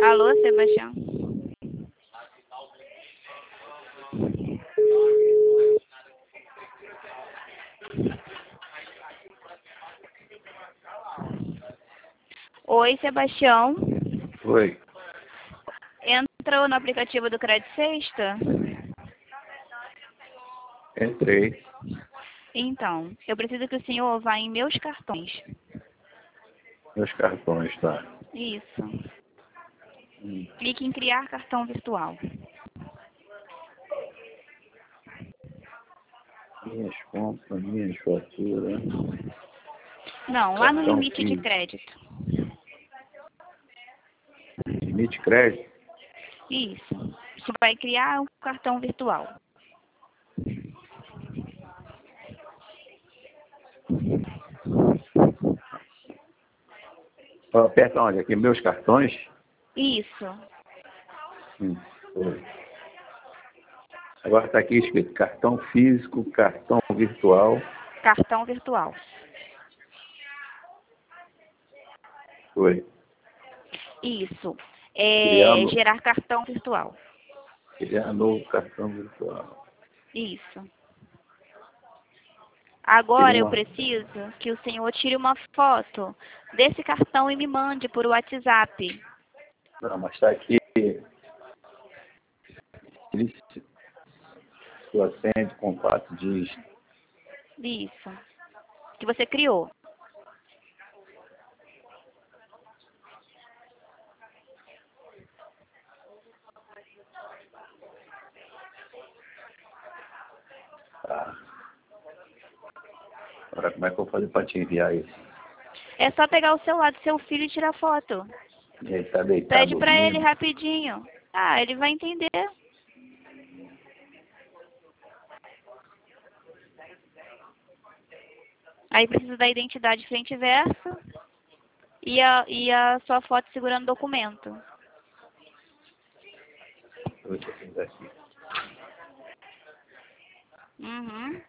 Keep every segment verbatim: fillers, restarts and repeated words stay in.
Alô, Sebastião? Oi, Sebastião. Oi. Entrou no aplicativo do Crédito Sexta? Entrei. Então, eu preciso que o senhor vá em meus cartões. Meus cartões, tá? Isso. Hum. Clique em criar cartão virtual. Minhas compras, minhas faturas. Não, lá no Cartão limite de físico. crédito. Limite crédito? Isso. Você vai criar um cartão virtual. Ó, aperta onde? Aqui, meus cartões? Isso. Hum, foi. Agora está aqui escrito cartão físico, cartão virtual. Cartão virtual. Foi. Isso. É, Criamos. gerar cartão virtual. Criar novo cartão virtual. Isso. Agora Queria eu uma... preciso que o senhor tire uma foto desse cartão e me mande por WhatsApp. Não, mas está aqui. Sua senha de contato diz. Isso. Que você criou. Tá. Agora como é que eu vou fazer para te enviar isso? É só pegar o celular do seu filho e tirar foto. Ele está deitado Pede pra ele dormindo. rapidinho. Ah, ele vai entender. Aí precisa da identidade frente e verso e a, e a sua foto segurando o documento. Deixa eu ver se eu fiz aqui. Uhum.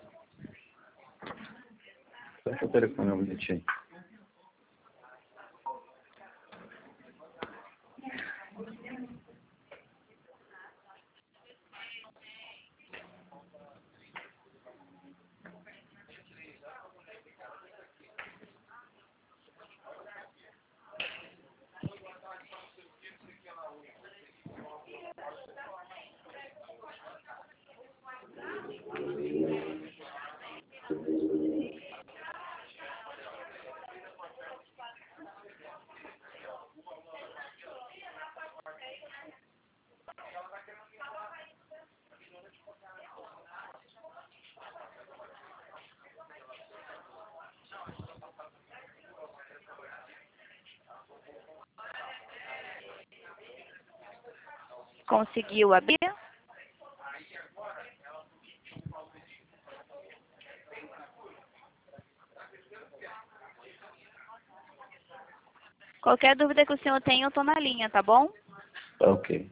Deixa o telefone um minutinho. Conseguiu abrir? Qualquer dúvida que o senhor tenha, eu tô na linha, tá bom? Tá ok.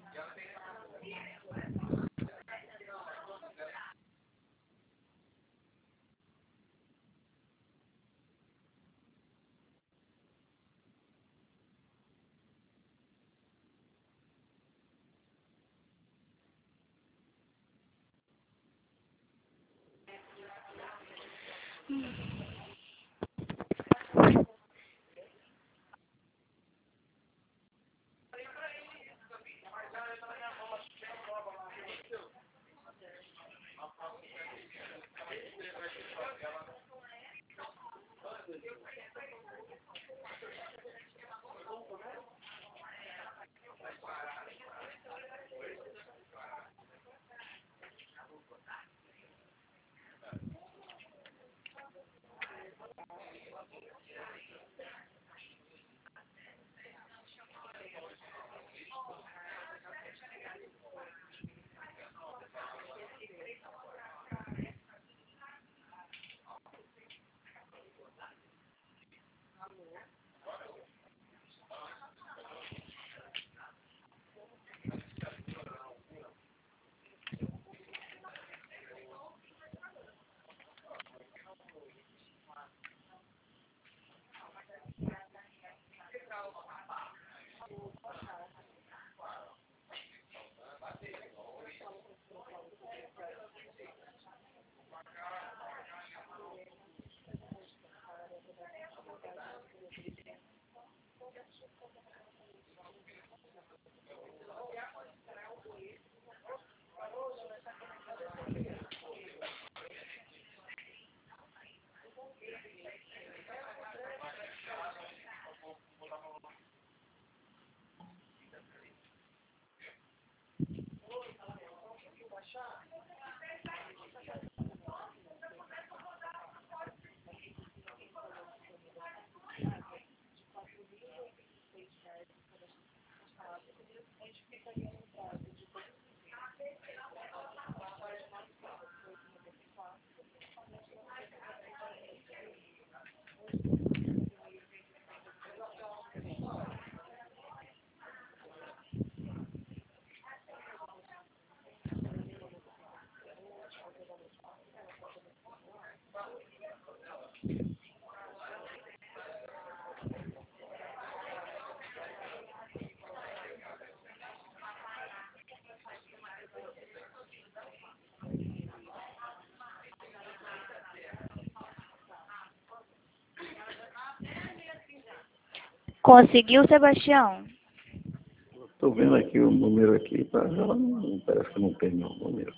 Conseguiu, Sebastião? Estou vendo aqui o número aqui, tá? Ela não, parece que não tem meu número.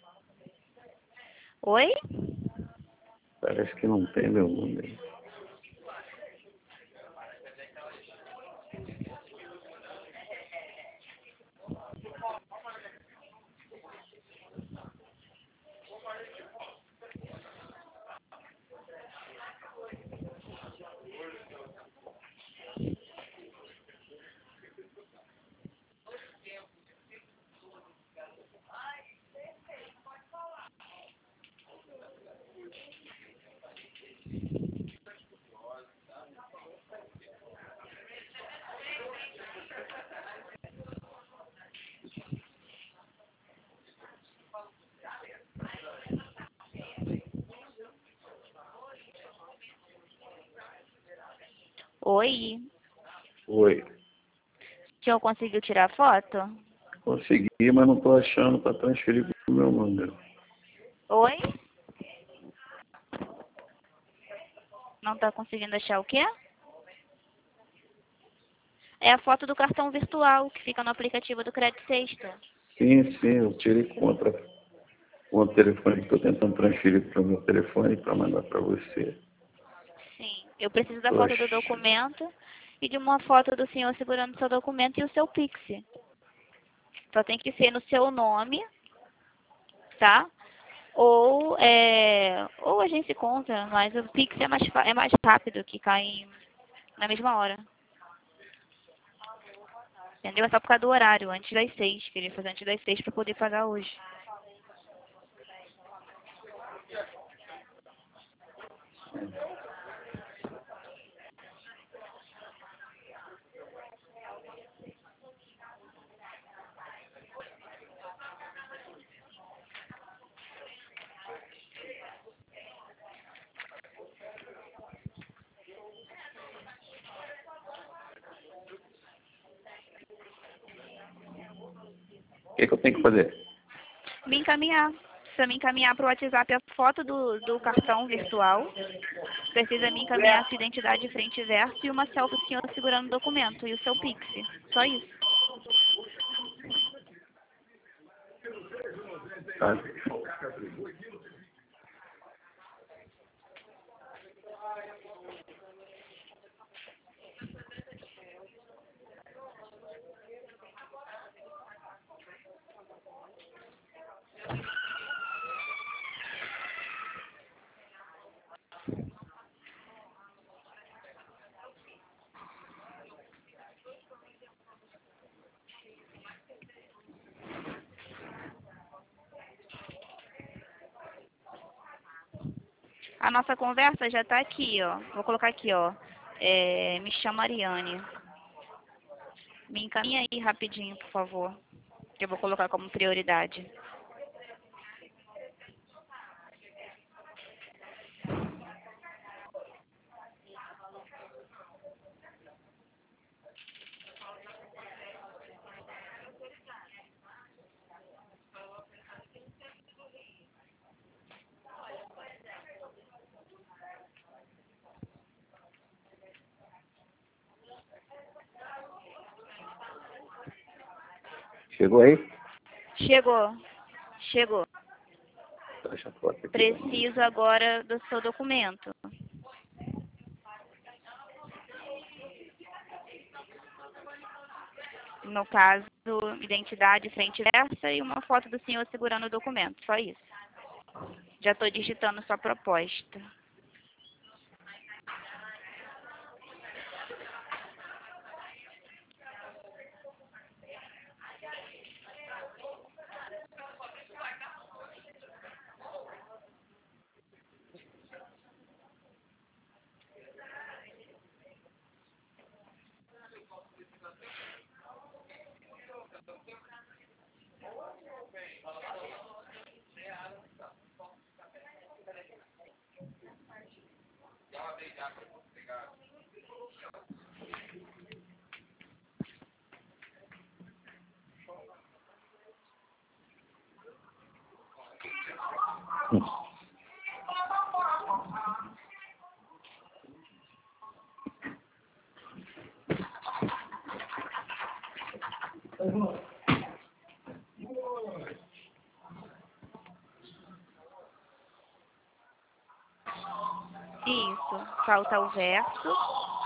Oi? Parece que não tem meu número. Oi? Oi. O senhor conseguiu tirar foto? Consegui, mas não estou achando para transferir para o meu número. Oi? Não está conseguindo achar o quê? É a foto do cartão virtual que fica no aplicativo do Crédito Sexta. Sim, sim, eu tirei contra com o telefone que estou tentando transferir para o meu telefone para mandar para você. Sim. Eu preciso da foto do Poxa. documento e de uma foto do senhor segurando seu documento e o seu Pix. Só tem que ser no seu nome, tá? Ou, é, ou a gente se conta, mas o Pix é mais, fa- é mais rápido, que cai em- na mesma hora. Entendeu? É só por causa do horário, antes das seis. Queria fazer antes das seis para poder pagar hoje. O que, que eu tenho que fazer? Me encaminhar. Precisa me encaminhar para o WhatsApp a foto do, do cartão virtual. Precisa me encaminhar sua identidade frente e verso e uma selfie do senhor segurando o documento e o seu Pix. Só isso. Tá? A nossa conversa já está aqui, ó. Vou colocar aqui, ó. É, me chama Ariane. Me encaminha aí rapidinho, por favor. Que eu vou colocar como prioridade. Chegou aí? Chegou. Chegou. Deixa a foto aqui. Preciso agora do seu documento. No caso, identidade frente e versa e uma foto do senhor segurando o documento. Só isso. Já estou digitando sua proposta. Isso. Falta o verso.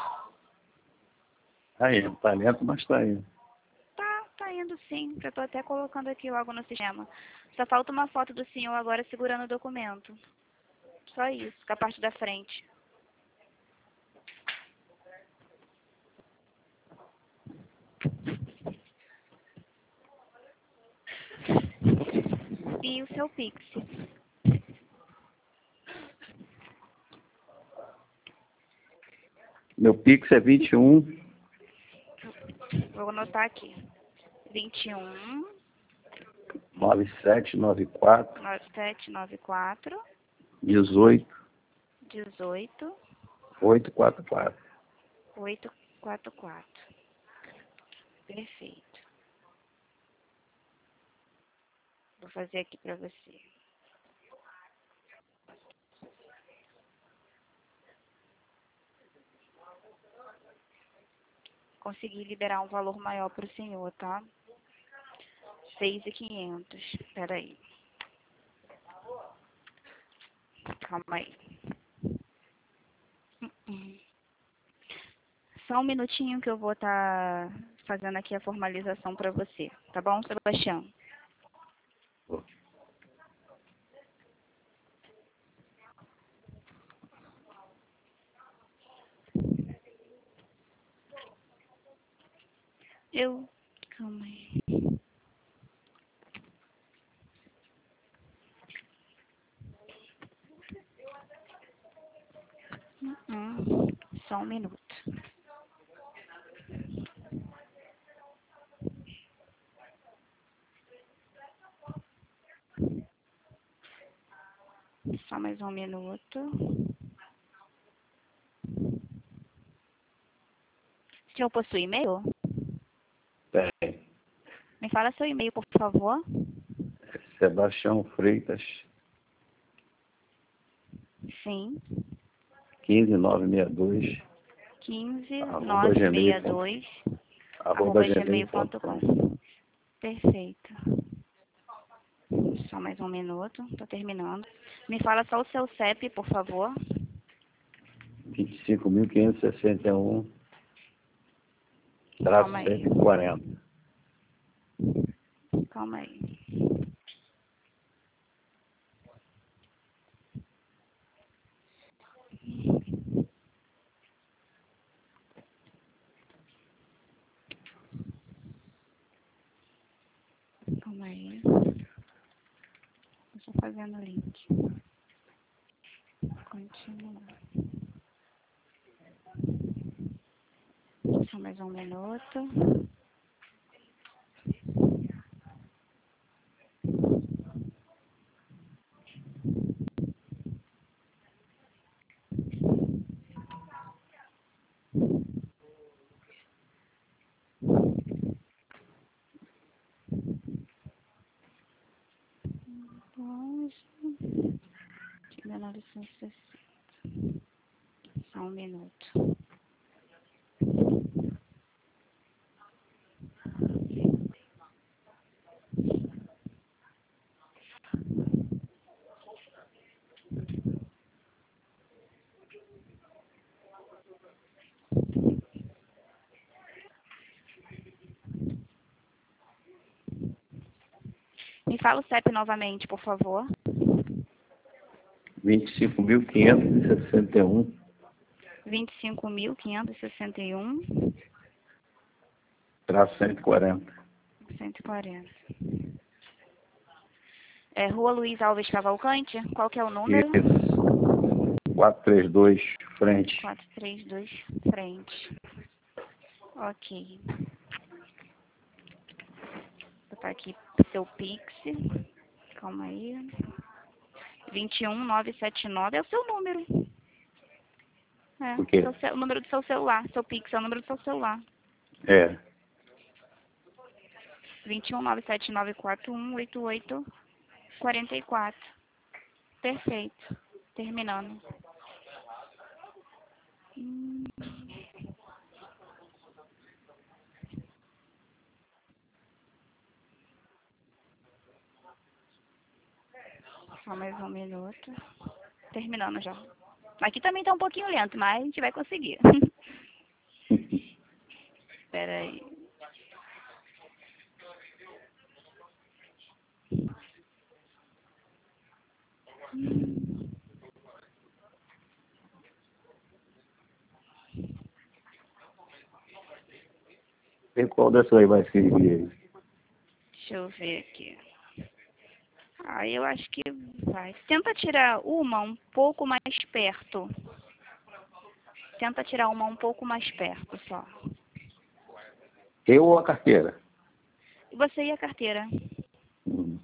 Tá indo, tá lento, mas tá indo. Tá, tá indo sim. Já tô até colocando aqui logo no sistema. Só falta uma foto do senhor agora segurando o documento. Só isso, com a parte da frente. E o seu Pix. Meu Pix é vinte e um, Vou anotar aqui. vinte e um, noventa e sete noventa e quatro, nove sete nove quatro, dezoito, dezoito, oito quatro quatro. oito quatro quatro. Perfeito. Vou fazer aqui para você. Consegui liberar um valor maior para o senhor, tá? seis mil e quinhentos. Espera aí. Calma aí. Uhum. Só um minutinho que eu vou estar tá fazendo aqui a formalização para você. Tá bom, Sebastião? Eu... Calma aí. Uhum. Só um minuto. Só mais um minuto. O senhor possui e-mail? Tem. Me fala seu e-mail, por favor. Sebastião Freitas, Sim. quinze mil novecentos e sessenta e dois, quinze arroba nove gmail seis ponto dois arroba arroba gmail gmail ponto ponto com. com. Perfeito. Só mais um minuto. Tô terminando. Me fala só o seu C E P, por favor. vinte e cinco mil quinhentos e sessenta e um, traço Calma aí. cento e quarenta. Calma aí. Calma aí. Estou fazendo o link. Continuar. Só mais um minuto. mil novecentos e sessenta. Só um minuto. Me fala o C E P novamente, por favor. vinte e cinco mil quinhentos e sessenta e um, vinte e cinco mil quinhentos e sessenta e um, traço cento e quarenta. cento e quarenta. É, Rua Luiz Alves Cavalcante? Qual que é o número? Isso. quatrocentos e trinta e dois, frente. quatrocentos e trinta e dois, frente. Ok. Vou botar aqui seu Pix. Calma aí. vinte e um mil novecentos e setenta e nove é o seu número. É, O quê? seu, ce- o número do seu celular. Seu Pix é o número do seu celular. É. vinte e um mil novecentos e setenta e nove, quarenta e um, oitenta e oito, quarenta e quatro. Perfeito. Terminando. Hum. Só mais um minuto. Terminando já. Aqui também tá um pouquinho lento, mas a gente vai conseguir. Espera aí. E qual dessas aí vai servir aí? Deixa eu ver aqui. Ah, eu acho que vai. Tenta tirar uma um pouco mais perto. Tenta tirar uma um pouco mais perto só. Eu ou a carteira? E você e a carteira? Hum.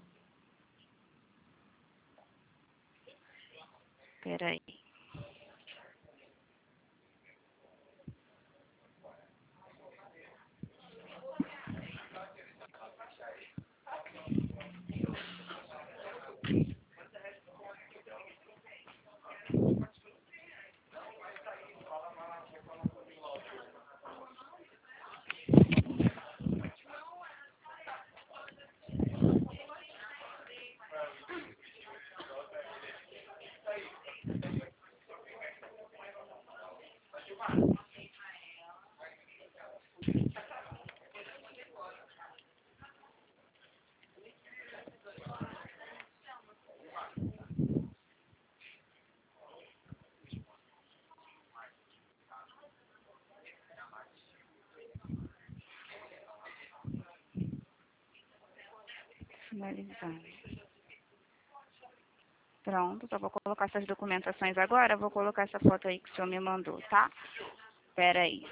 Espera aí. Finalizando. Pronto, só vou colocar essas documentações agora. Vou colocar essa foto aí que o senhor me mandou, tá? Espera aí.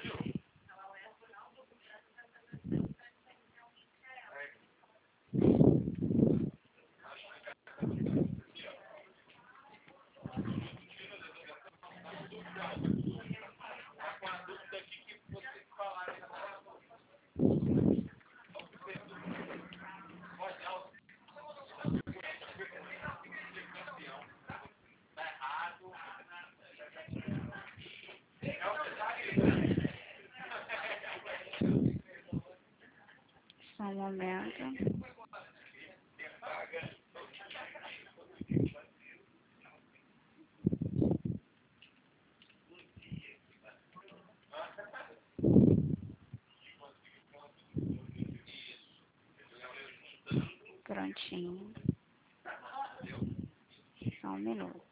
Só um momento. Prontinho. Só um minuto.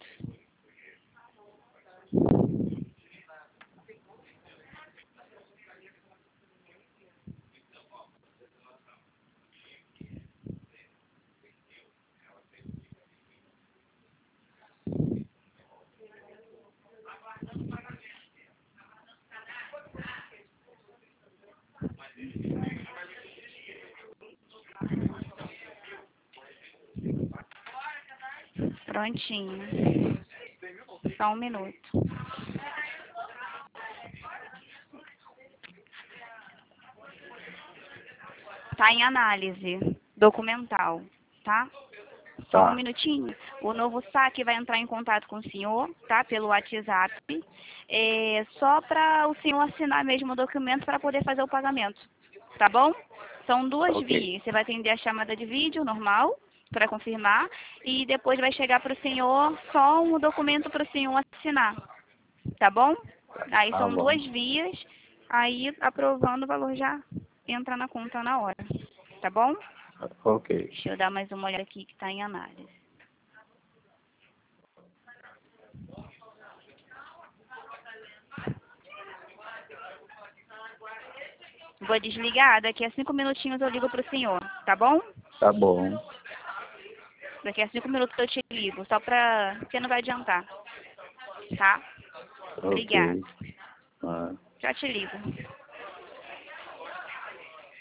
Prontinho. Só um minuto. Tá em análise documental, tá? Só um Tá. minutinho. O novo saque vai entrar em contato com o senhor, tá? Pelo WhatsApp. É, só para o senhor assinar mesmo o documento para poder fazer o pagamento. Tá bom? São duas Ok. vias. Você vai atender a chamada de vídeo normal para confirmar e depois vai chegar para o senhor só um documento para o senhor assinar. Tá bom? Aí Tá são bom. duas vias. Aí aprovando o valor já entra na conta na hora. Tá bom? Ok. Deixa eu dar mais uma olhada aqui que está em análise. Vou desligar, daqui a cinco minutinhos eu ligo para o senhor, tá bom? Tá bom. Daqui a cinco minutos eu te ligo, só para... Porque não vai adiantar, tá? Ok. Obrigada. Ah. Já te ligo.